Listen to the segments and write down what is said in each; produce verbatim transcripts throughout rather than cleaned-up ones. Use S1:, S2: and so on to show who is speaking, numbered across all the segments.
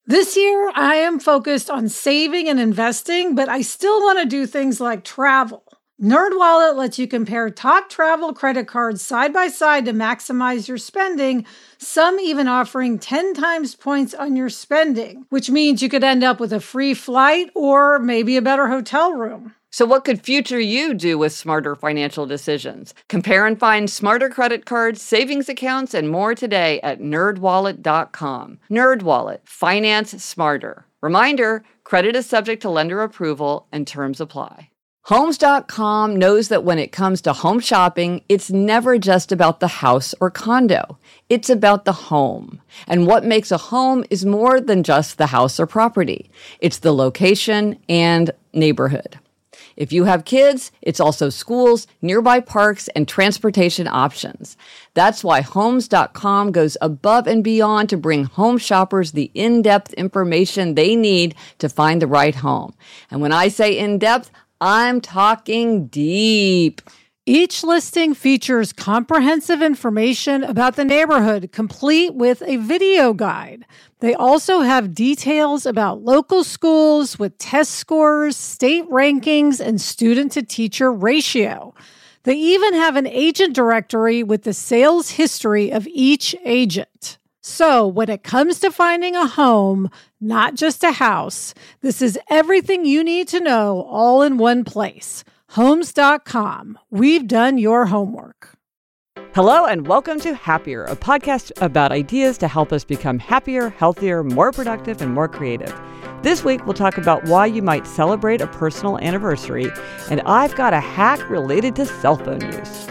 S1: This year, I am focused on saving and investing, but I still want to do things like travel. NerdWallet lets you compare top travel credit cards side by side to maximize your spending, some even offering ten times points on your spending, which means you could end up with a free flight or maybe a better hotel room.
S2: So what could future you do with smarter financial decisions? Compare and find smarter credit cards, savings accounts, and more today at nerd wallet dot com. NerdWallet. Finance smarter. Reminder, credit is subject to lender approval and terms apply. Homes dot com knows that when it comes to home shopping, it's never just about the house or condo. It's about the home. And what makes a home is more than just the house or property. It's the location and neighborhood. If you have kids, it's also schools, nearby parks, and transportation options. That's why Homes dot com goes above and beyond to bring home shoppers the in-depth information they need to find the right home. And when I say in-depth, I'm talking deep.
S1: Each listing features comprehensive information about the neighborhood, complete with a video guide. They also have details about local schools with test scores, state rankings, and student-to-teacher ratio. They even have an agent directory with the sales history of each agent. So when it comes to finding a home, not just a house, this is everything you need to know all in one place. Homes dot com. We've done your homework.
S3: Hello and welcome to Happier, a podcast about ideas to help us become happier, healthier, more productive, and more creative. This week, we'll talk about why you might celebrate a personal anniversary, and I've got a hack related to cell phone use.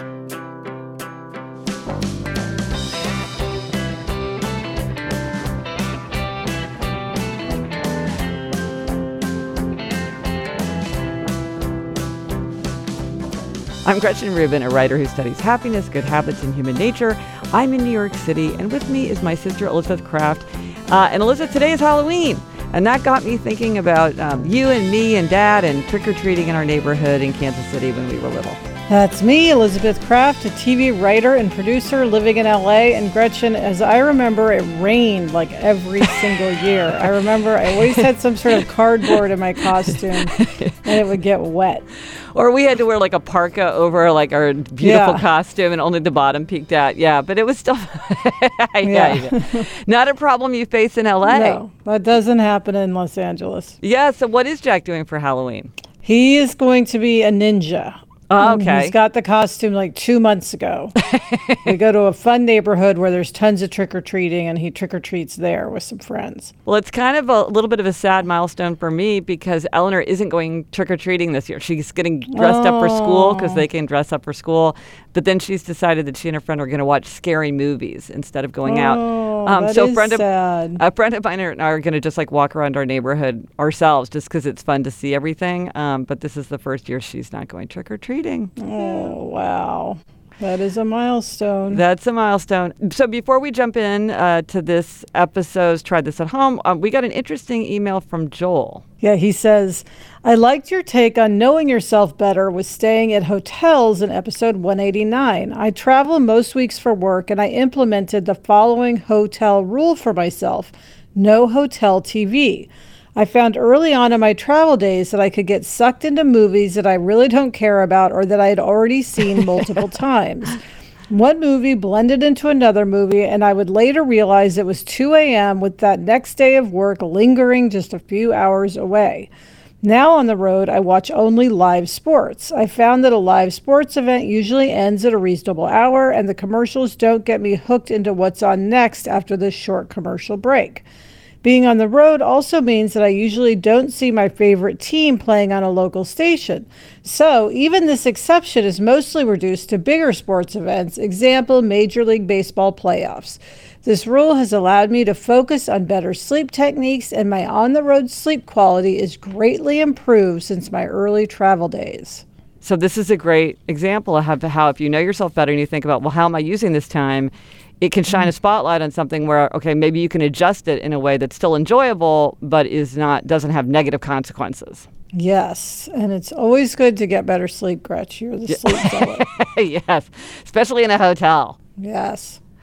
S3: I'm Gretchen Rubin, a writer who studies happiness, good habits, and human nature. I'm in New York City, and with me is my sister, Elizabeth Kraft. Uh, and Elizabeth, today is Halloween, and that got me thinking about um, you and me and Dad and trick-or-treating in our neighborhood in Kansas City when we were little.
S1: That's me, Elizabeth Kraft, a T V writer and producer living in L A. And Gretchen, as I remember, it rained like every single year. I remember I always had some sort of cardboard in my costume, and it would get wet.
S3: Or we had to wear like a parka over like our beautiful
S1: Yeah.
S3: costume and only the bottom peeked out. Yeah, but it was still yeah.
S1: Yeah.
S3: Not a problem you face in L A.
S1: No, that doesn't happen in Los Angeles.
S3: Yeah, so what is Jack doing for Halloween?
S1: He is going to be a ninja.
S3: Oh,
S1: Um,
S3: okay.
S1: He's got the costume like two months ago. We go to a fun neighborhood where there's tons of trick-or-treating, and he trick-or-treats there with some friends.
S3: Well, it's kind of a little bit of a sad milestone for me because Eleanor isn't going trick-or-treating this year. She's getting dressed up for school because they can dress up for school. But then she's decided that she and her friend are going to watch scary movies instead of going out.
S1: Oh,
S3: Um,
S1: that
S3: so
S1: is
S3: a friend of,
S1: sad.
S3: a friend of mine are, are going to just like walk around our neighborhood ourselves just because it's fun to see everything. Um, but this is the first year she's not going trick-or-treating.
S1: Oh, wow. That is a milestone.
S3: That's a milestone. So before we jump in uh, to this episode's Try This at Home, um, we got an interesting email from Joel.
S1: Yeah, he says, I liked your take on knowing yourself better with staying at hotels in episode one eighty-nine. I travel most weeks for work, and I implemented the following hotel rule for myself. No hotel T V. I found early on in my travel days that I could get sucked into movies that I really don't care about or that I had already seen multiple times. One movie blended into another movie, and I would later realize it was two a.m. with that next day of work lingering just a few hours away. Now on the road, I watch only live sports. I found that a live sports event usually ends at a reasonable hour, and the commercials don't get me hooked into what's on next after this short commercial break. Being on the road also means that I usually don't see my favorite team playing on a local station. So even this exception is mostly reduced to bigger sports events, example, Major League Baseball playoffs. This rule has allowed me to focus on better sleep techniques, and my on-the-road sleep quality is greatly improved since my early travel days.
S3: So this is a great example of how, how if you know yourself better and you think about, well, how am I using this time? It can shine a spotlight on something where, okay, maybe you can adjust it in a way that's still enjoyable, but is not doesn't have negative consequences.
S1: Yes, and it's always good to get better sleep, Gretch. You're the sleep zealot.
S3: Yes, especially in a hotel.
S1: Yes.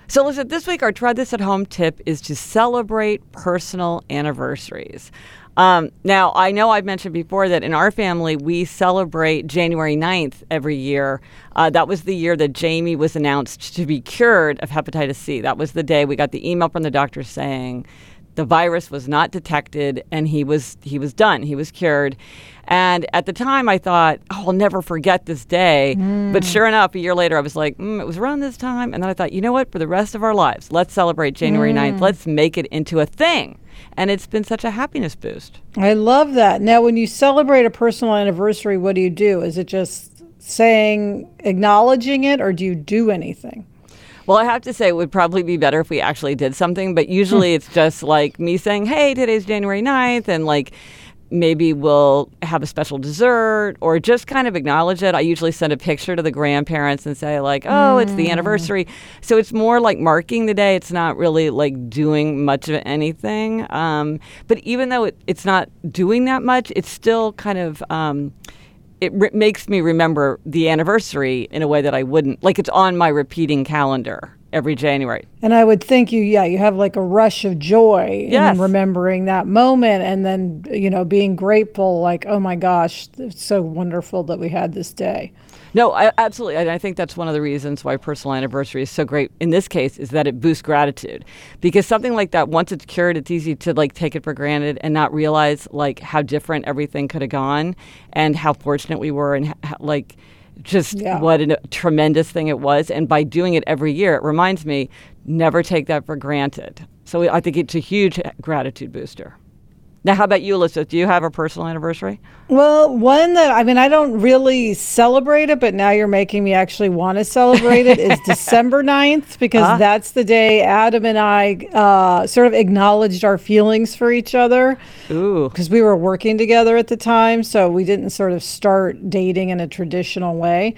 S3: So listen, this week our Try This at Home tip is to celebrate personal anniversaries. Um, now, I know I've mentioned before that in our family, we celebrate January ninth every year. Uh, that was the year that Jamie was announced to be cured of hepatitis C. That was the day we got the email from the doctor saying the virus was not detected and he was he was done. He was cured. And at the time, I thought, oh, I'll never forget this day. Mm. But sure enough, a year later, I was like, mm, it was around this time. And then I thought, you know what? For the rest of our lives, let's celebrate January ninth. Let's make it into a thing. And it's been such a happiness boost.
S1: I love that. Now, when you celebrate a personal anniversary, what do you do? Is it just saying, acknowledging it, or do you do anything?
S3: Well, I have to say it would probably be better if we actually did something. But usually it's just like me saying, hey, today's January ninth. And like maybe we'll have a special dessert or just kind of acknowledge it. I usually send a picture to the grandparents and say like, oh, mm. it's the anniversary. So it's more like marking the day. It's not really like doing much of anything. Um, but even though it, it's not doing that much, it's still kind of, um, it re- makes me remember the anniversary in a way that I wouldn't. Like it's on my repeating calendar every January.
S1: And I would think you, yeah, you have like a rush of joy
S3: yes.
S1: in remembering that moment and then, you know, being grateful, like, oh my gosh, it's so wonderful that we had this day.
S3: No, I, absolutely. And I think that's one of the reasons why personal anniversary is so great in this case is that it boosts gratitude. Because something like that, once it's cured, it's easy to like take it for granted and not realize like how different everything could have gone and how fortunate we were and how, like, just yeah. what a tremendous thing it was. And by doing it every year, it reminds me, never take that for granted. So I think it's a huge gratitude booster. Now, how about you, Elizabeth? Do you have a personal anniversary?
S1: Well, one that, I mean, I don't really celebrate it, but now you're making me actually want to celebrate it, is December ninth, because uh. that's the day Adam and I uh, sort of acknowledged our feelings for each other.
S3: Ooh.
S1: Because we were working together at the time, so we didn't sort of start dating in a traditional way.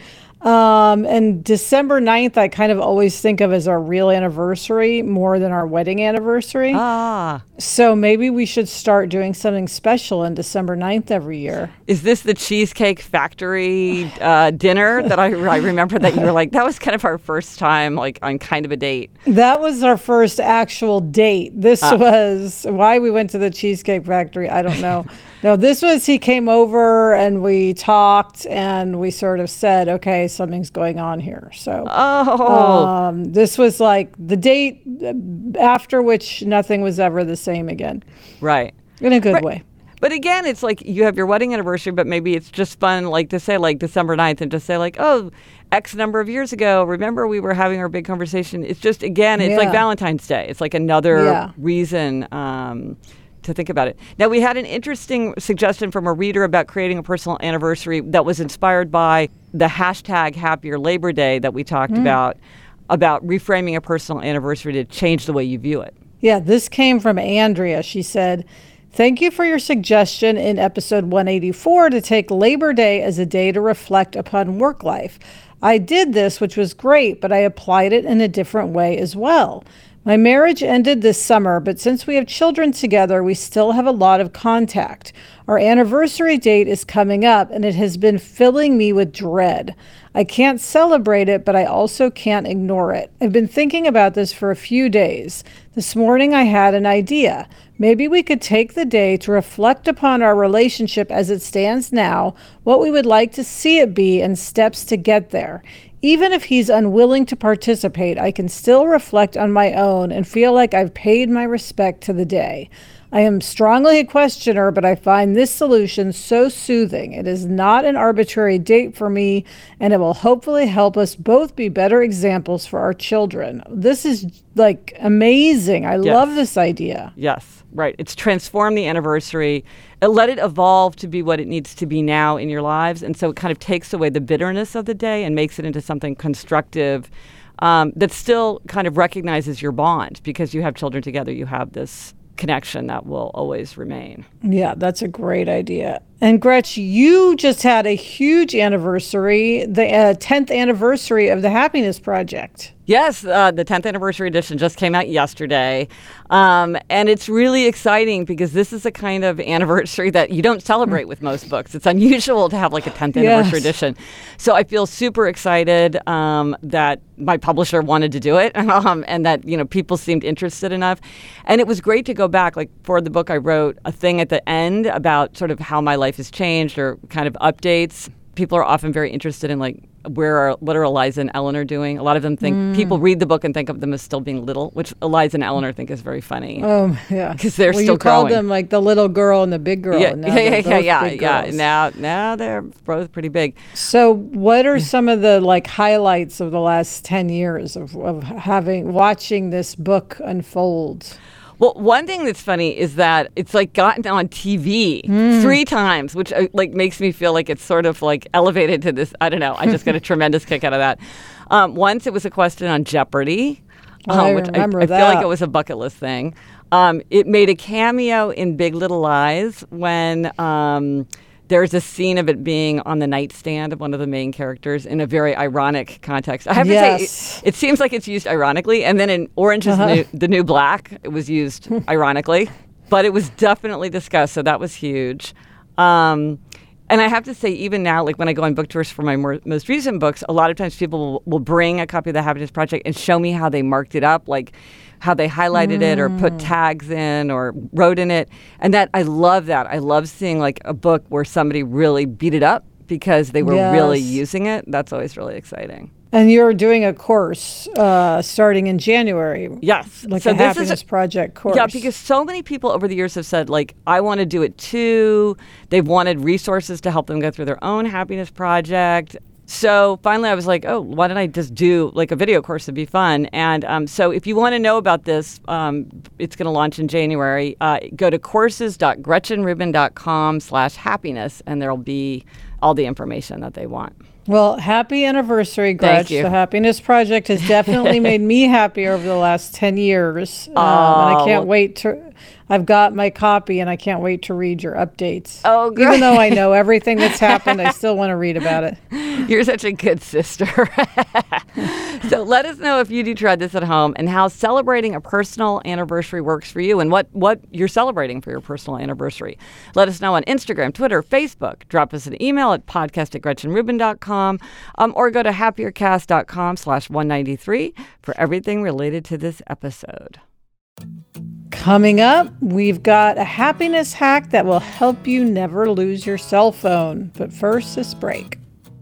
S1: Um, and December ninth, I kind of always think of as our real anniversary more than our wedding anniversary.
S3: Ah.
S1: So maybe we should start doing something special on December ninth every year.
S3: Is this the Cheesecake Factory uh, dinner that I, I remember that you were like, that was kind of our first time like on kind of a date?
S1: That was our first actual date. This ah. was why we went to the Cheesecake Factory. I don't know. No, this was, he came over and we talked and we sort of said, okay, something's going on here. So
S3: oh.
S1: um, this was like the date after which nothing was ever the same again.
S3: Right.
S1: In a good
S3: right.
S1: way.
S3: But again, it's like you have your wedding anniversary, but maybe it's just fun like to say like December ninth and just say like, oh, X number of years ago, remember we were having our big conversation. It's just, again, it's yeah. like Valentine's Day. It's like another
S1: yeah.
S3: reason um to think about it. Now, we had an interesting suggestion from a reader about creating a personal anniversary that was inspired by the hashtag Happier Labor Day that we talked mm. about, about reframing a personal anniversary to change the way you view it.
S1: Yeah, this came from Andrea. She said, thank you for your suggestion in episode one eighty-four to take Labor Day as a day to reflect upon work life. I did this, which was great, but I applied it in a different way as well. My marriage ended this summer, but since we have children together, we still have a lot of contact. Our anniversary date is coming up, and it has been filling me with dread. I can't celebrate it, but I also can't ignore it. I've been thinking about this for a few days. This morning I had an idea. Maybe we could take the day to reflect upon our relationship as it stands now, what we would like to see it be, and steps to get there. Even if he's unwilling to participate, I can still reflect on my own and feel like I've paid my respect to the day. I am strongly a questioner, but I find this solution so soothing. It is not an arbitrary date for me, and it will hopefully help us both be better examples for our children. This is like amazing. I yes. love this idea.
S3: Yes, right. It's transform the anniversary. Let it evolve to be what it needs to be now in your lives. And so it kind of takes away the bitterness of the day and makes it into something constructive um, that still kind of recognizes your bond. Because you have children together, you have this connection that will always remain.
S1: Yeah, that's a great idea. And Gretch, you just had a huge anniversary, the uh, tenth anniversary of the Happiness Project.
S3: Yes, uh, the tenth anniversary edition just came out yesterday. Um, and it's really exciting because this is a kind of anniversary that you don't celebrate with most books. It's unusual to have like a tenth anniversary
S1: Yes.
S3: edition. So I feel super excited um, that my publisher wanted to do it um, and that, you know, people seemed interested enough. And it was great to go back. Like for the book, I wrote a thing at the end about sort of how my life has changed or kind of updates. People are often very interested in like, where are, what are Eliza and Eleanor doing? A lot of them think, mm. people read the book and think of them as still being little, which Eliza and Eleanor think is very funny.
S1: Oh, yeah.
S3: Because they're
S1: well,
S3: still
S1: you called
S3: growing.
S1: them like the little girl and the big girl.
S3: Yeah,
S1: and now
S3: yeah,
S1: they're
S3: yeah,
S1: both
S3: yeah,
S1: big
S3: yeah.
S1: girls.
S3: Now, now they're both pretty big.
S1: So what are some of the like highlights of the last ten years of, of having, watching this book unfold?
S3: Well, one thing that's funny is that it's like gotten on T V mm. three times, which uh, like makes me feel like it's sort of like elevated to this. I don't know. I just got a tremendous kick out of that. Um, once it was a question on Jeopardy, um,
S1: I
S3: which
S1: remember
S3: I,
S1: that.
S3: I feel like it was a bucket list thing. Um, it made a cameo in Big Little Lies when um, there's a scene of it being on the nightstand of one of the main characters in a very ironic context. I have
S1: yes.
S3: to say, it, it seems like it's used ironically. And then in Orange is
S1: uh-huh.
S3: the, New, the New Black, it was used ironically. But it was definitely discussed, so that was huge. Um, and I have to say, even now, like when I go on book tours for my more, most recent books, a lot of times people will, will bring a copy of The Happiness Project and show me how they marked it up, like how they highlighted mm. it or put tags in or wrote in it. And that I love that. I love seeing like a book where somebody really beat it up because they were
S1: yes.
S3: really using it. That's always really exciting.
S1: And you're doing a course uh, starting in January.
S3: Yes.
S1: Like
S3: so
S1: a
S3: this
S1: Happiness
S3: is a,
S1: Project course.
S3: Yeah, because so many people over the years have said, like, I want to do it too. They've wanted resources to help them go through their own happiness project. So finally, I was like, oh, why don't I just do like a video course? It'd be fun. And um, so if you want to know about this, um, it's going to launch in January. Uh, go to courses.gretchenrubin.com slash happiness, and there'll be all the information that they want.
S1: Well, happy anniversary, Gretch.
S3: Thank you.
S1: The Happiness Project has definitely made me happier over the last ten years. Um,
S3: oh,
S1: and I can't
S3: well,
S1: wait to, I've got my copy and I can't wait to read your updates.
S3: Oh, great.
S1: Even though I know everything that's happened, I still want to read about it.
S3: You're such a good sister. So let us know if you do try this at home and how celebrating a personal anniversary works for you and what, what you're celebrating for your personal anniversary. Let us know on Instagram, Twitter, Facebook. Drop us an email at podcast at gretchenrubin dot com um, or go to happiercast.com slash 193 for everything related to this episode.
S1: Coming up, we've got a happiness hack that will help you never lose your cell phone. But first, this break.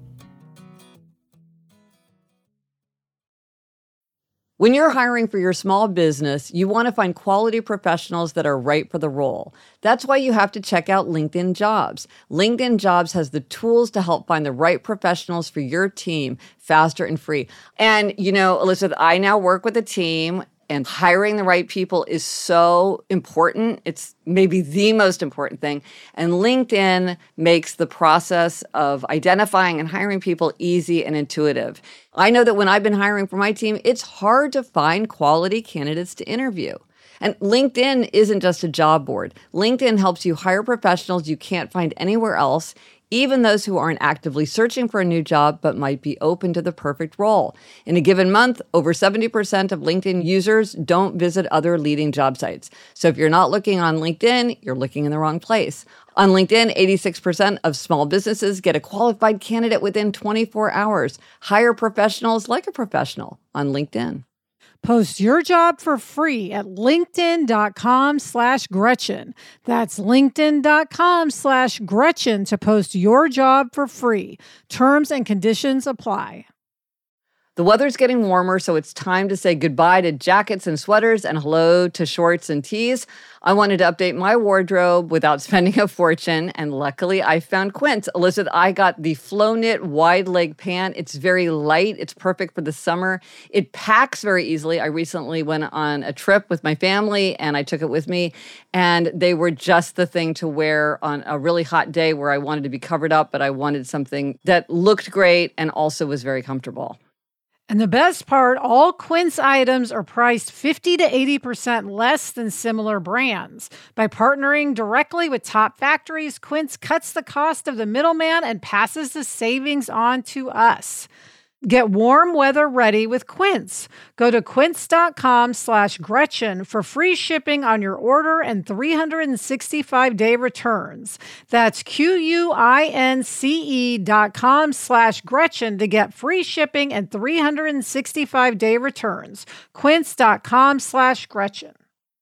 S2: When you're hiring for your small business, you want to find quality professionals that are right for the role. That's why you have to check out LinkedIn Jobs. LinkedIn Jobs has the tools to help find the right professionals for your team faster and free. And, you know, Elizabeth, I now work with a team, and hiring the right people is so important. It's maybe the most important thing. And LinkedIn makes the process of identifying and hiring people easy and intuitive. I know that when I've been hiring for my team, it's hard to find quality candidates to interview. And LinkedIn isn't just a job board. LinkedIn helps you hire professionals you can't find anywhere else, even those who aren't actively searching for a new job but might be open to the perfect role. In a given month, over seventy percent of LinkedIn users don't visit other leading job sites. So if you're not looking on LinkedIn, you're looking in the wrong place. On LinkedIn, eighty-six percent of small businesses get a qualified candidate within twenty-four hours. Hire professionals like a professional on LinkedIn.
S1: Post your job for free at linkedin.com slash Gretchen. That's linkedin.com slash Gretchen to post your job for free. Terms and conditions apply.
S2: The weather's getting warmer, so it's time to say goodbye to jackets and sweaters and hello to shorts and tees. I wanted to update my wardrobe without spending a fortune, and luckily I found Quince. Elizabeth, I got the Flow Knit wide leg pant. It's very light. It's perfect for the summer. It packs very easily. I recently went on a trip with my family, and I took it with me, and they were just the thing to wear on a really hot day where I wanted to be covered up, but I wanted something that looked great and also was very comfortable.
S1: And the best part, all Quince items are priced fifty to eighty percent less than similar brands. By partnering directly with top factories, Quince cuts the cost of the middleman and passes the savings on to us. Get warm weather ready with Quince. Go to quince.com slash Gretchen for free shipping on your order and three hundred sixty-five day returns. That's Q-U-I-N-C-E dot com slash Gretchen to get free shipping and three hundred sixty-five day returns. Quince.com slash Gretchen.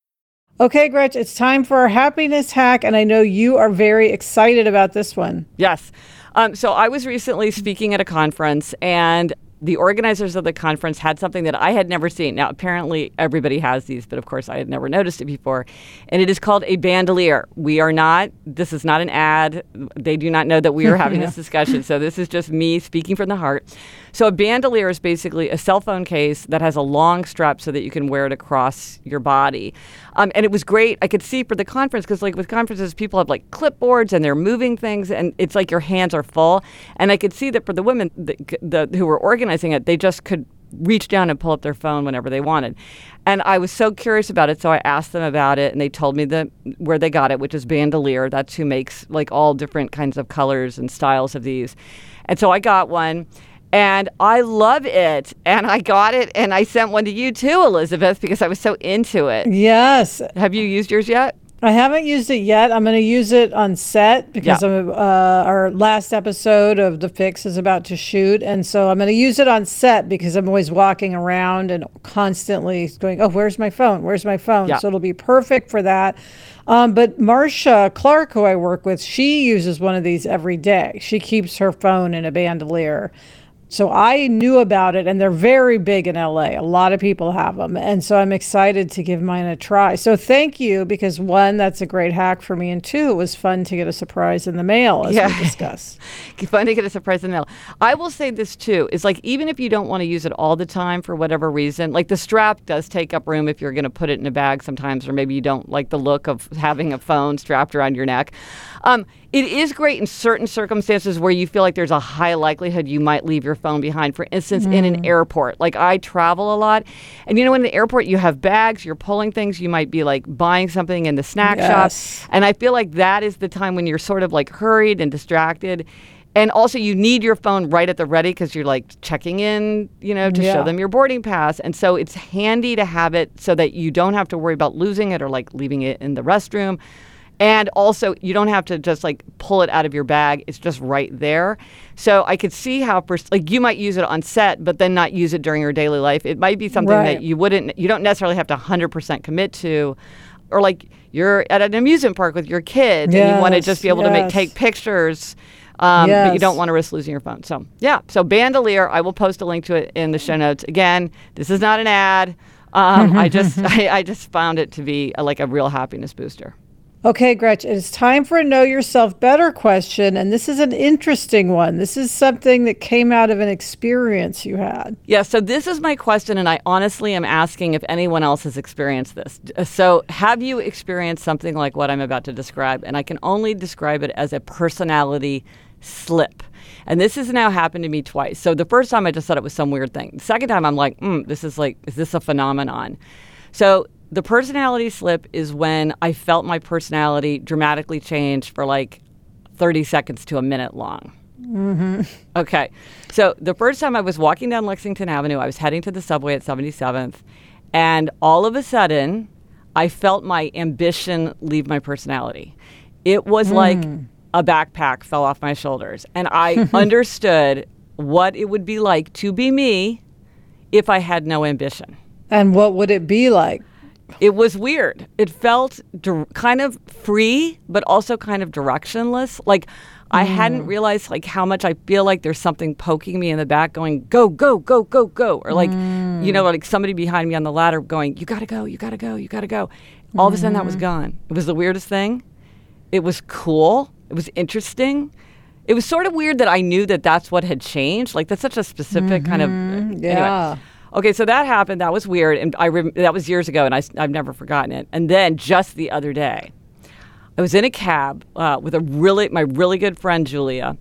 S1: Okay, Gretchen, it's time for our happiness hack, and I know you are very excited about this one.
S3: Yes. Um, so I was recently speaking at a conference, and the organizers of the conference had something that I had never seen. Now, apparently everybody has these, but of course I had never noticed it before. And it is called a bandolier. We are not, this is not an ad. They do not know that we are having yeah. this discussion. So this is just me speaking from the heart. So a bandolier is basically a cell phone case that has a long strap so that you can wear it across your body. Um, and it was great. I could see for the conference, because like with conferences, people have like clipboards and they're moving things, and it's like your hands are full. And I could see that for the women the, the, who were organizing it, they just could reach down and pull up their phone whenever they wanted. And I was so curious about it, so I asked them about it, and they told me the, where they got it, which is Bandolier. That's who makes like all different kinds of colors and styles of these. And so I got one. And I love it. And I got it, and I sent one to you too, Elizabeth, because I was so into it.
S1: Yes.
S3: Have you used yours yet?
S1: I haven't used it yet. I'm going to use it on set because
S3: yeah.
S1: I'm, uh, our last episode of The Fix is about to shoot. And so I'm going to use it on set because I'm always walking around and constantly going, oh, where's my phone? Where's my phone?
S3: Yeah.
S1: So it'll be perfect for that. Um, but Marcia Clark, who I work with, she uses one of these every day. She keeps her phone in a bandolier. So I knew about it, and they're very big in L A. A lot of people have them. And so I'm excited to give mine a try. So thank you, because one, that's a great hack for me. And two, it was fun to get a surprise in the mail, as yeah. we discussed.
S3: Fun to get a surprise in the mail. I will say this too, is like, even if you don't want to use it all the time for whatever reason, like the strap does take up room if you're going to put it in a bag sometimes, or maybe you don't like the look of having a phone strapped around your neck. Um, it is great in certain circumstances where you feel like there's a high likelihood you might leave your phone behind. For instance, mm. in an airport. Like I travel a lot, and you know, in the airport you have bags, you're pulling things, you might be like buying something in the snack
S1: yes.
S3: shop. And I feel like that is the time when you're sort of like hurried and distracted. And also you need your phone right at the ready because you're like checking in, you know, to
S1: yeah.
S3: show them your boarding pass. And so it's handy to have it so that you don't have to worry about losing it or like leaving it in the restroom. And also, you don't have to just like pull it out of your bag. It's just right there. So I could see how, pers- like, you might use it on set, but then not use it during your daily life. It might be something
S1: right.
S3: that you wouldn't, you don't necessarily have to one hundred percent commit to. Or like you're at an amusement park with your kids
S1: yes,
S3: and you want to just be able
S1: yes.
S3: to make take pictures, um,
S1: yes.
S3: but you don't want to risk losing your phone. So yeah, so Bandolier, I will post a link to it in the show notes. Again, this is not an ad. Um, I just I, I just found it to be a, like a real happiness booster.
S1: Okay, Gretchen, it's time for a Know Yourself Better question, and this is an interesting one. This is something that came out of an experience you had.
S3: Yeah, so this is my question, and I honestly am asking if anyone else has experienced this. So have you experienced something like what I'm about to describe? And I can only describe it as a personality slip. And this has now happened to me twice. So the first time I just thought it was some weird thing. The second time I'm like, mm, this is like, is this a phenomenon? So the personality slip is when I felt my personality dramatically change for like thirty seconds to a minute long.
S1: Mm-hmm.
S3: Okay. So the first time I was walking down Lexington Avenue, I was heading to the subway at seventy-seventh, and all of a sudden, I felt my ambition leave my personality. It was mm. like a backpack fell off my shoulders, and I understood what it would be like to be me if I had no ambition.
S1: And what would it be like?
S3: It was weird. It felt di- kind of free, but also kind of directionless. Like I mm. hadn't realized like how much I feel like there's something poking me in the back going, go, go, go, go, go. Or like, mm. you know, like somebody behind me on the ladder going, you gotta go, you gotta go, you gotta go. All mm. of a sudden that was gone. It was the weirdest thing. It was cool. It was interesting. It was sort of weird that I knew that that's what had changed. Like that's such a specific
S1: mm-hmm.
S3: kind of,
S1: yeah.
S3: Anyway. Okay, so that happened. That was weird, and I rem- that was years ago, and I, I've never forgotten it. And then just the other day, I was in a cab uh, with a really my really good friend Julia,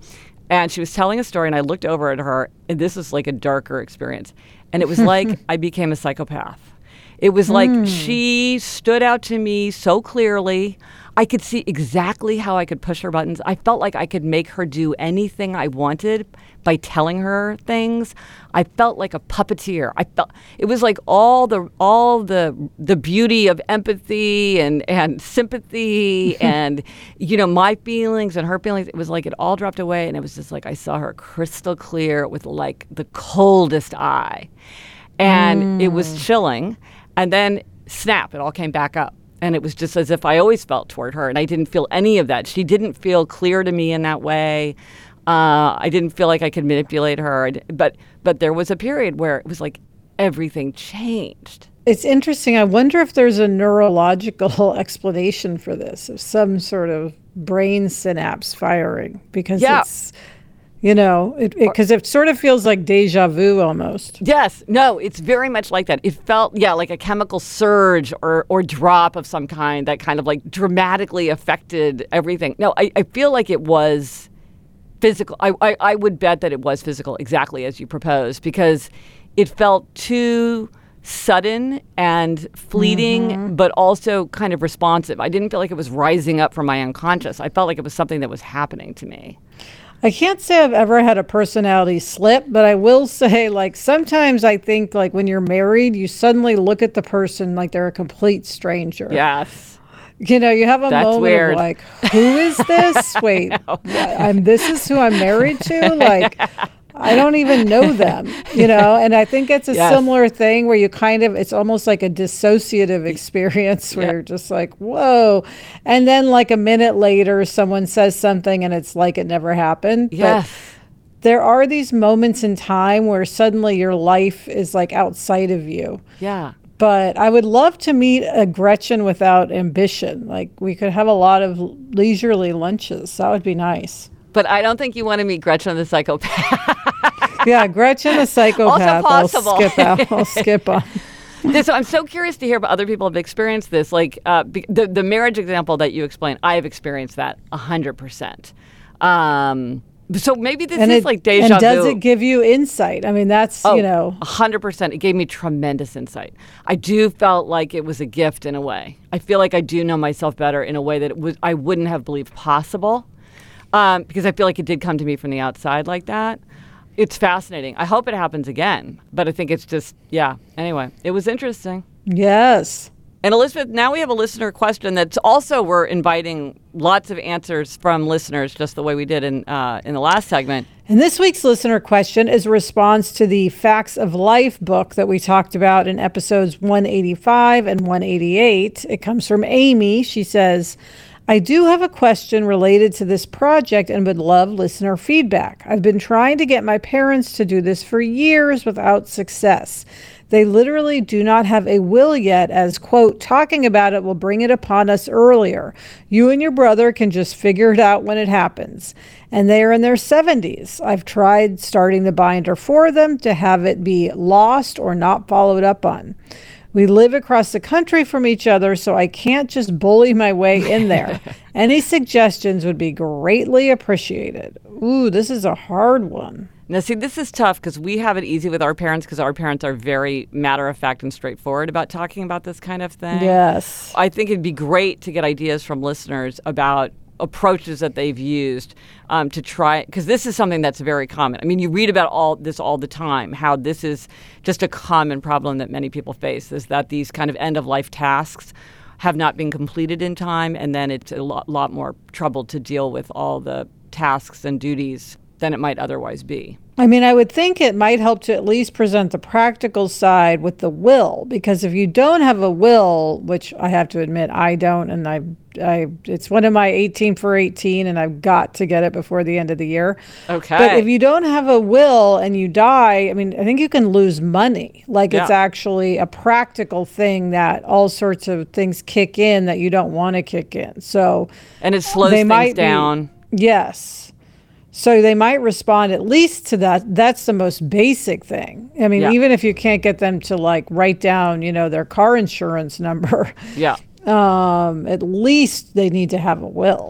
S3: And she was telling a story, and I looked over at her, and this was like a darker experience. And it was like I became a psychopath. It was like mm. she stood out to me so clearly. I could see exactly how I could push her buttons. I felt like I could make her do anything I wanted by telling her things. I felt like a puppeteer. I felt it was like all the all the the beauty of empathy and and sympathy and you know my feelings and her feelings. It was like it all dropped away, and it was just like I saw her crystal clear with like the coldest eye, and mm. it was chilling. And then snap, it all came back up. And it was just as if I always felt toward her, and I didn't feel any of that. She didn't feel clear to me in that way. Uh, I didn't feel like I could manipulate her. I d- but but there was a period where it was like everything changed.
S1: It's interesting. I wonder if there's a neurological explanation for this, of some sort of brain synapse firing, because
S3: yeah.
S1: it's... You know, because it, it, it sort of feels like deja vu almost.
S3: Yes. No, it's very much like that. It felt, yeah, like a chemical surge or or drop of some kind that kind of like dramatically affected everything. No, I, I feel like it was physical. I, I, I would bet that it was physical, exactly as you proposed, because it felt too sudden and fleeting, mm-hmm. but also kind of responsive. I didn't feel like it was rising up from my unconscious. I felt like it was something that was happening to me.
S1: I can't say I've ever had a personality slip, but I will say, like, sometimes I think, like, when you're married, you suddenly look at the person like they're a complete stranger.
S3: Yes.
S1: You know, you have a
S3: That's
S1: moment
S3: weird.
S1: of, like, who is this? Wait, I'm, this is who I'm married to? Like, I don't even know them, you know? And I think it's a
S3: yes.
S1: similar thing where you kind of, it's almost like a dissociative experience where
S3: yeah.
S1: you're just like, whoa. And then like a minute later, someone says something and it's like it never happened.
S3: Yes.
S1: But there are these moments in time where suddenly your life is like outside of you.
S3: Yeah.
S1: But I would love to meet a Gretchen without ambition. Like we could have a lot of leisurely lunches. That would be nice.
S3: But I don't think you want to meet Gretchen the psychopath.
S1: Yeah, Gretchen the psychopath.
S3: Also possible.
S1: I'll skip out. I'll skip on.
S3: So I'm so curious to hear about other people have experienced this. Like uh, be, the the marriage example that you explained, I have experienced that a hundred percent. Um, so maybe this
S1: and
S3: is
S1: it,
S3: like deja vu.
S1: And does it give you insight? I mean, that's
S3: oh,
S1: you know,
S3: a hundred percent. It gave me tremendous insight. I do felt like it was a gift in a way. I feel like I do know myself better in a way that it was I wouldn't have believed possible. Um, because I feel like it did come to me from the outside like that. It's fascinating. I hope it happens again. But I think it's just, yeah. Anyway, it was interesting.
S1: Yes.
S3: And Elizabeth, now we have a listener question that's also we're inviting lots of answers from listeners, just the way we did in uh, in the last segment.
S1: And this week's listener question is a response to the Facts of Life book that we talked about in episodes one eighty-five and one eighty-eight. It comes from Amy. She says, I do have a question related to this project and would love listener feedback. I've been trying to get my parents to do this for years without success. They literally do not have a will yet, as, quote, talking about it will bring it upon us earlier. You and your brother can just figure it out when it happens. And they are in their seventies. I've tried starting the binder for them to have it be lost or not followed up on. We live across the country from each other, so I can't just bully my way in there. Any suggestions would be greatly appreciated. Ooh, this is a hard one.
S3: Now, see, this is tough because we have it easy with our parents because our parents are very matter-of-fact and straightforward about talking about this kind of thing.
S1: Yes.
S3: I think it'd be great to get ideas from listeners about approaches that they've used um, to try, because this is something that's very common. I mean, you read about all this all the time, how this is just a common problem that many people face, is that these kind of end-of-life tasks have not been completed in time, and then it's a lot, lot more trouble to deal with all the tasks and duties than it might otherwise be.
S1: I mean, I would think it might help to at least present the practical side with the will, because if you don't have a will, which I have to admit I don't, and I, I, it's one of my eighteen for eighteen, and I've got to get it before the end of the year.
S3: Okay.
S1: But if you don't have a will and you die, I mean, I think you can lose money. Like
S3: yeah.
S1: It's actually a practical thing that all sorts of things kick in that you don't want to kick in. So,
S3: and it slows
S1: they
S3: things
S1: might
S3: down.
S1: Be, yes. So they might respond at least to that. That's the most basic thing. I mean,
S3: yeah.
S1: even if you can't get them to like write down, you know, their car insurance number,
S3: yeah,
S1: um, at least they need to have a will.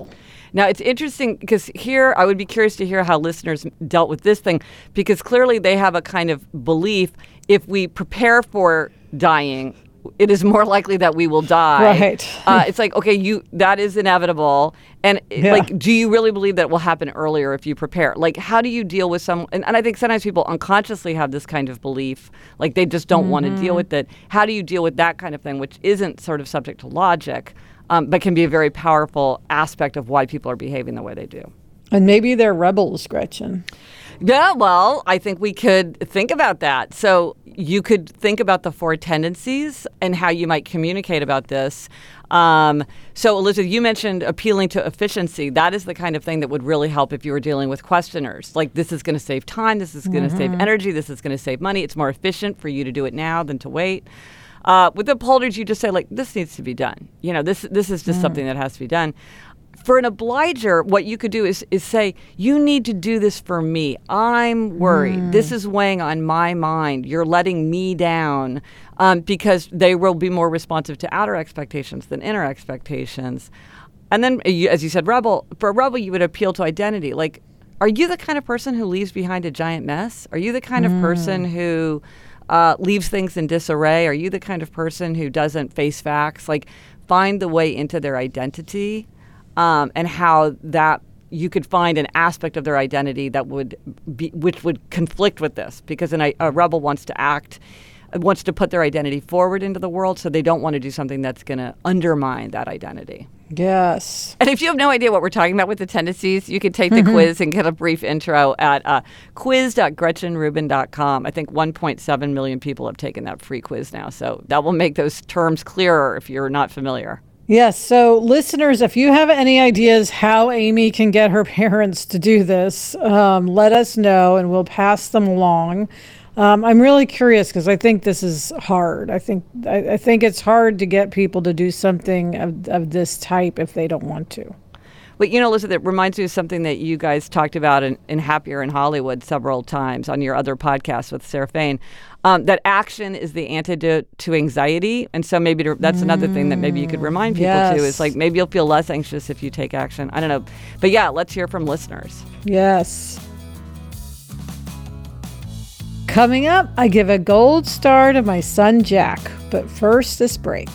S3: Now, it's interesting because here I would be curious to hear how listeners dealt with this thing, because clearly they have a kind of belief if we prepare for dying, it is more likely that we will die.
S1: Right.
S3: Uh, it's like, okay, you that is inevitable. And
S1: Yeah.
S3: like, do you really believe that it will happen earlier if you prepare? Like, how do you deal with some, and, and I think sometimes people unconsciously have this kind of belief, like they just don't mm-hmm. want to deal with it. How do you deal with that kind of thing, which isn't sort of subject to logic, um, but can be a very powerful aspect of why people are behaving the way they do?
S1: And maybe they're rebels, Gretchen.
S3: Yeah, well, I think we could think about that. So you could think about the four tendencies and how you might communicate about this. Um, so, Elizabeth, you mentioned appealing to efficiency. That is the kind of thing that would really help if you were dealing with questioners. Like, this is going to save time. This is going to mm-hmm. save energy. This is going to save money. It's more efficient for you to do it now than to wait. Uh, with upholders, you just say, like, this needs to be done. You know, this this is just mm. something that has to be done. For an obliger, what you could do is is say, you need to do this for me. I'm worried. Mm. This is weighing on my mind. You're letting me down, um, because they will be more responsive to outer expectations than inner expectations. And then, as you said, rebel, for a rebel, you would appeal to identity. Like, are you the kind of person who leaves behind a giant mess? Are you the kind mm. of person who uh, leaves things in disarray? Are you the kind of person who doesn't face facts? Like, find the way into their identity. Um, and how that you could find an aspect of their identity that would be, which would conflict with this, because an, a rebel wants to act, wants to put their identity forward into the world, so they don't want to do something that's going to undermine that identity.
S1: Yes.
S3: And if you have no idea what we're talking about with the tendencies, you can take the mm-hmm. quiz and get a brief intro at uh, quiz dot gretchen rubin dot com. I think one point seven million people have taken that free quiz now, so that will make those terms clearer if you're not familiar.
S1: Yes. So listeners, if you have any ideas how Amy can get her parents to do this, um, let us know and we'll pass them along. Um, I'm really curious because I think this is hard. I think I, I think it's hard to get people to do something of, of this type if they don't want to.
S3: But, you know, Elizabeth, it reminds me of something that you guys talked about in, in Happier in Hollywood several times on your other podcast with Sarah Fain, um, that action is the antidote to anxiety. And so maybe to, that's mm, another thing that maybe you could remind people
S1: yes.
S3: too, is like maybe you'll feel less anxious if you take action. I don't know. But yeah, let's hear from listeners.
S1: Yes. Coming up, I give a gold star to my son, Jack. But first, this break.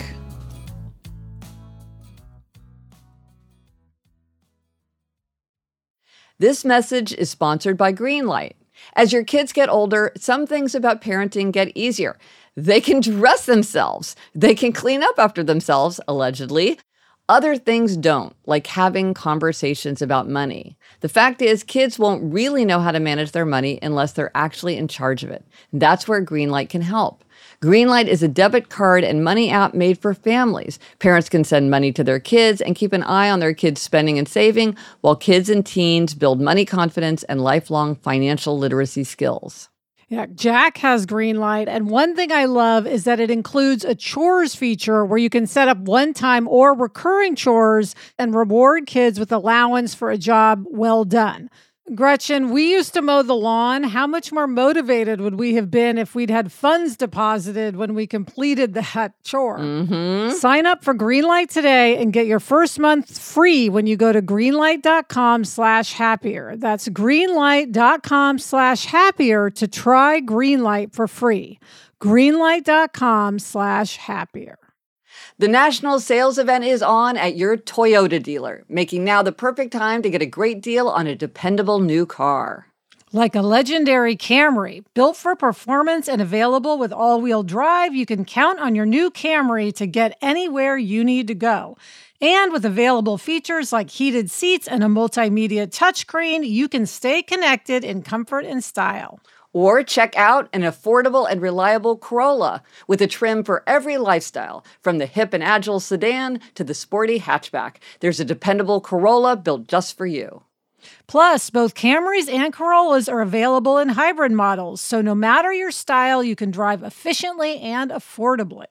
S2: This message is sponsored by Greenlight. As your kids get older, some things about parenting get easier. They can dress themselves. They can clean up after themselves, allegedly. Other things don't, like having conversations about money. The fact is, kids won't really know how to manage their money unless they're actually in charge of it. That's where Greenlight can help. Greenlight is a debit card and money app made for families. Parents can send money to their kids and keep an eye on their kids' spending and saving, while kids and teens build money confidence and lifelong financial literacy skills.
S1: Yeah, Jack has Greenlight, and one thing I love is that it includes a chores feature where you can set up one-time or recurring chores and reward kids with allowance for a job well done. Gretchen, we used to mow the lawn. How much more motivated would we have been if we'd had funds deposited when we completed that chore?
S3: Mm-hmm.
S1: Sign up for Greenlight today and get your first month free when you go to greenlight.com slash happier. That's greenlight.com slash happier to try Greenlight for free. Greenlight.com slash happier.
S2: The national sales event is on at your Toyota dealer, making now the perfect time to get a great deal on a dependable new car.
S1: Like a legendary Camry, built for performance and available with all-wheel drive, you can count on your new Camry to get anywhere you need to go. And with available features like heated seats and a multimedia touchscreen, you can stay connected in comfort and style.
S2: Or check out an affordable and reliable Corolla with a trim for every lifestyle, from the hip and agile sedan to the sporty hatchback. There's a dependable Corolla built just for you.
S1: Plus, both Camrys and Corollas are available in hybrid models, so no matter your style, you can drive efficiently and affordably.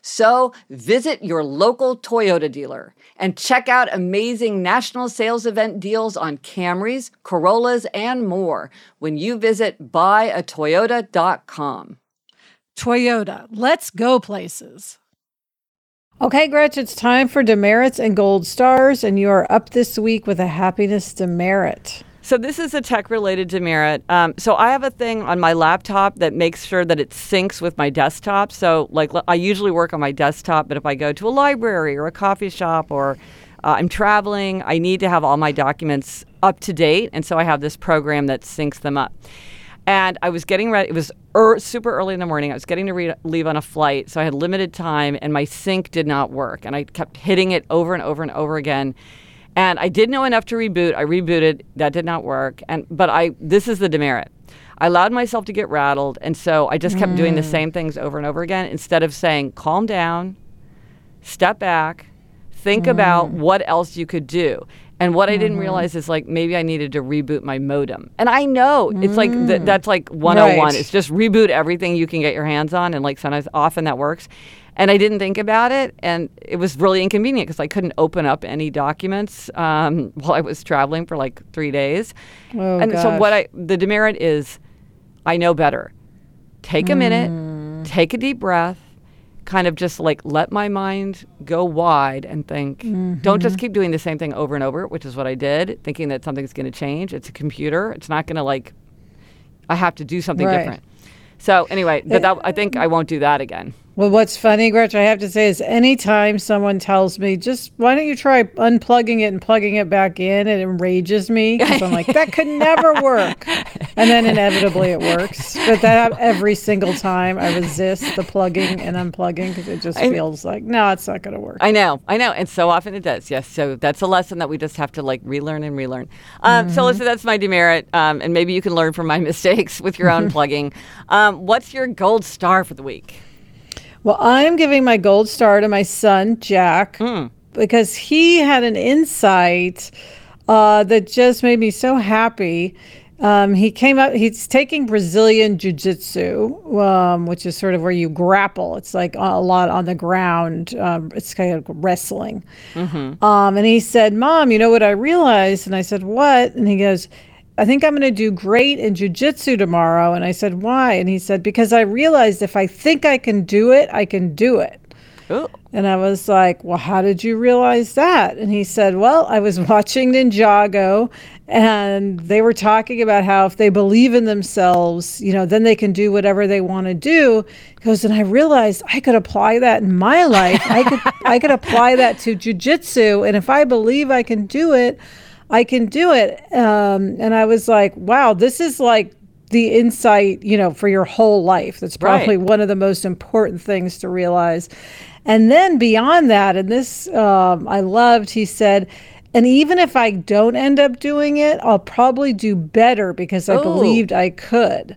S2: So visit your local Toyota dealer and check out amazing national sales event deals on Camrys, Corollas, and more when you visit buy a toyota dot com.
S1: Toyota, let's go places. Okay, Gretch, it's time for demerits and gold stars, and you are up this week with a happiness demerit.
S3: So this is a tech-related demerit. Um, so I have a thing on my laptop that makes sure that it syncs with my desktop. So like I usually work on my desktop, but if I go to a library or a coffee shop or uh, I'm traveling, I need to have all my documents up to date. And so I have this program that syncs them up. And I was getting ready. It was er, super early in the morning. I was getting to re- leave on a flight, so I had limited time, and my sync did not work. And I kept hitting it over and over and over again. And I did know enough to reboot. I rebooted. That did not work. And but I this is the demerit. I allowed myself to get rattled, and so I just kept mm. doing the same things over and over again instead of saying, calm down, step back, think mm. about what else you could do. And what mm-hmm. I didn't realize is, like, maybe I needed to reboot my modem. And I know it's mm. like, th- that's like one oh one. Right. It's just reboot everything you can get your hands on. And, like, sometimes often that works. And I didn't think about it. And it was really inconvenient because I couldn't open up any documents um, while I was traveling for, like, three days.
S1: Oh,
S3: and
S1: gosh.
S3: so what I, the demerit is, I know better. Take a mm. minute, take a deep breath. Kind of just like let my mind go wide and think, mm-hmm. don't just keep doing the same thing over and over, which is what I did, thinking that something's going to change. It's a computer. It's not going to like, I have to do something
S1: right.
S3: different. So anyway, but that, I think I won't do that again.
S1: Well, what's funny, Gretch, I have to say is anytime someone tells me, just why don't you try unplugging it and plugging it back in, it enrages me. Because I'm like, that could never work. And then inevitably it works. But that every single time I resist the plugging and unplugging because it just I, feels like, no, it's not going to work.
S3: I know. I know. And so often it does. Yes. So that's a lesson that we just have to like relearn and relearn. Um, mm-hmm. So listen, that's my demerit. Um, and maybe you can learn from my mistakes with your own plugging. Um, what's your gold star for the week?
S1: Well, I'm giving my gold star to my son, Jack, mm. because he had an insight uh, that just made me so happy. Um, he came up, he's taking Brazilian Jiu-Jitsu, um, which is sort of where you grapple. It's like a lot on the ground. Um, it's kind of wrestling. Mm-hmm. Um, and he said, Mom, you know what I realized? And I said, what? And he goes, I think I'm going to do great in jiu-jitsu tomorrow. And I said, why? And he said, because I realized if I think I can do it, I can do it. Ooh. And I was like, well, how did you realize that? And he said, well, I was watching Ninjago and they were talking about how if they believe in themselves, you know, then they can do whatever they want to do. He goes, and I realized I could apply that in my life. I could, I could apply that to jiu-jitsu. And if I believe I can do it, I can do it. Um, and I was like, wow, this is like the insight, you know, for your whole life. That's probably right. one of the most important things to realize. And then beyond that, and this um, I loved, he said, and even if I don't end up doing it, I'll probably do better because I oh. believed I could.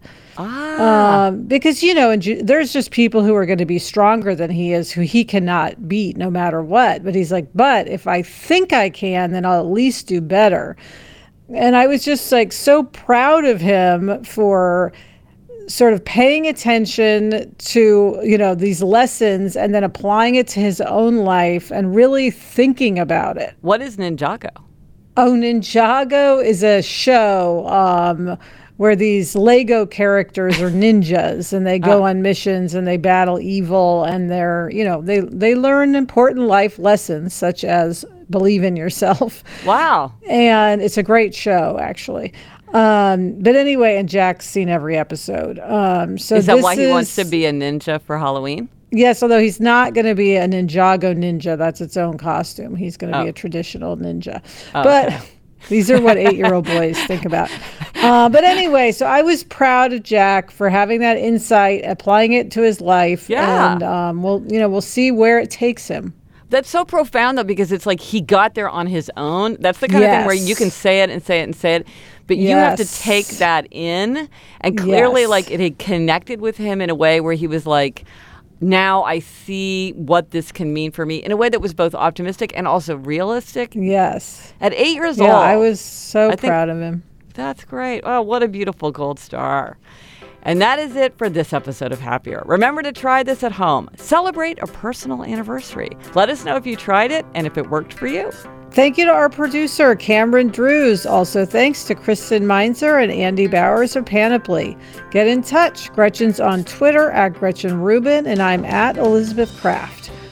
S1: Ah. Um, because, you know, and ju- there's just people who are going to be stronger than he is, who he cannot beat no matter what. But he's like, but if I think I can, then I'll at least do better. And I was just like so proud of him for sort of paying attention to, you know, these lessons and then applying it to his own life and really thinking about it.
S3: What is Ninjago?
S1: Oh, Ninjago is a show um, where these Lego characters are ninjas and they go oh. on missions and they battle evil and they're, you know, they, they learn important life lessons such as believe in yourself.
S3: Wow.
S1: And it's a great show, actually. Um, but anyway, and Jack's seen every episode. Um, so
S3: is that
S1: this
S3: why he
S1: is,
S3: wants to be a ninja for Halloween?
S1: Yes, although he's not going to be a Ninjago ninja. That's its own costume. He's going to oh. be a traditional ninja.
S3: Oh,
S1: but
S3: okay.
S1: These are what eight-year-old boys think about. Uh, but anyway, so I was proud of Jack for having that insight, applying it to his life.
S3: Yeah.
S1: And um, we'll, you know, we'll see where it takes him.
S3: That's so profound, though, because it's like he got there on his own. That's the kind yes. of thing where you can say it and say it and say it, but you
S1: yes.
S3: have to take that in. And clearly,
S1: yes.
S3: like, it had connected with him in a way where he was like, now I see what this can mean for me in a way that was both optimistic and also realistic.
S1: Yes.
S3: At eight years
S1: yeah,
S3: old.
S1: I was so
S3: I
S1: proud of him.
S3: That's great. Oh, what a beautiful gold star. And that is it for this episode of Happier. Remember to try this at home. Celebrate a personal anniversary. Let us know if you tried it and if it worked for you.
S1: Thank you to our producer, Cameron Drews. Also, thanks to Kristen Meinzer and Andy Bowers of Panoply. Get in touch. Gretchen's on Twitter at Gretchen Rubin, and I'm at Elizabeth Kraft.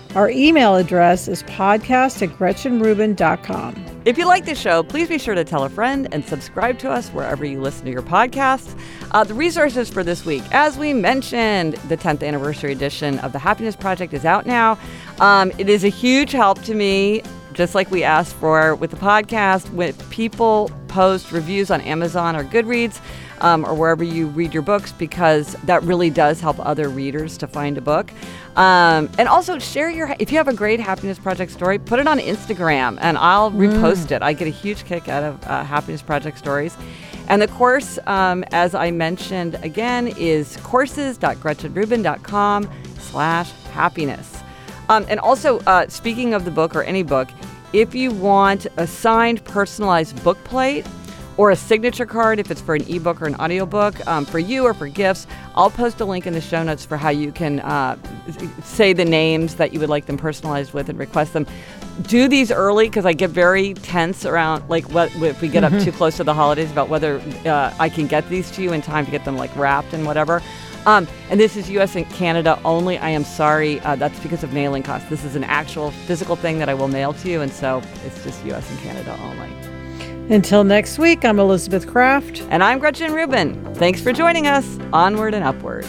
S1: Our email address is podcast at gretchen rubin dot com.
S3: If you like the show, please be sure to tell a friend and subscribe to us wherever you listen to your podcasts. Uh, the resources for this week, as we mentioned, the tenth anniversary edition of The Happiness Project is out now. Um, it is a huge help to me, just like we asked for with the podcast, when people post reviews on Amazon or Goodreads, um, or wherever you read your books, because that really does help other readers to find a book. Um, and also share your, if you have a great Happiness Project story, put it on Instagram and I'll mm. repost it. I get a huge kick out of uh, Happiness Project stories. And the course, um, as I mentioned again, is courses dot gretchen rubin dot com slash happiness. Um, and also, uh, speaking of the book or any book, if you want a signed, personalized book plate or a signature card, if it's for an ebook or an audiobook, um, for you or for gifts, I'll post a link in the show notes for how you can uh, say the names that you would like them personalized with and request them. Do these early, because I get very tense around, like, what if we get mm-hmm. up too close to the holidays about whether uh, I can get these to you in time to get them, like, wrapped and whatever. Um, and this is U S and Canada only. I am sorry. Uh, that's because of mailing costs. This is an actual physical thing that I will mail to you, and so it's just U S and Canada only.
S1: Until next week, I'm Elizabeth Craft.
S3: And I'm Gretchen Rubin. Thanks for joining us. Onward and upward.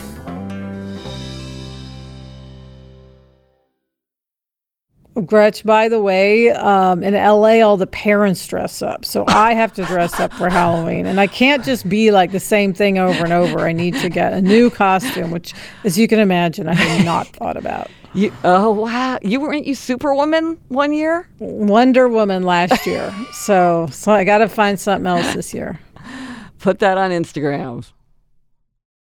S1: Gretch, by the way, um, in L A, all the parents dress up. So I have to dress up for Halloween. And I can't just be like the same thing over and over. I need to get a new costume, which, as you can imagine, I have not thought about.
S3: You, oh, wow. You weren't you Superwoman one year?
S1: Wonder Woman last year. so, so I got to find something else this year.
S3: Put that on Instagram.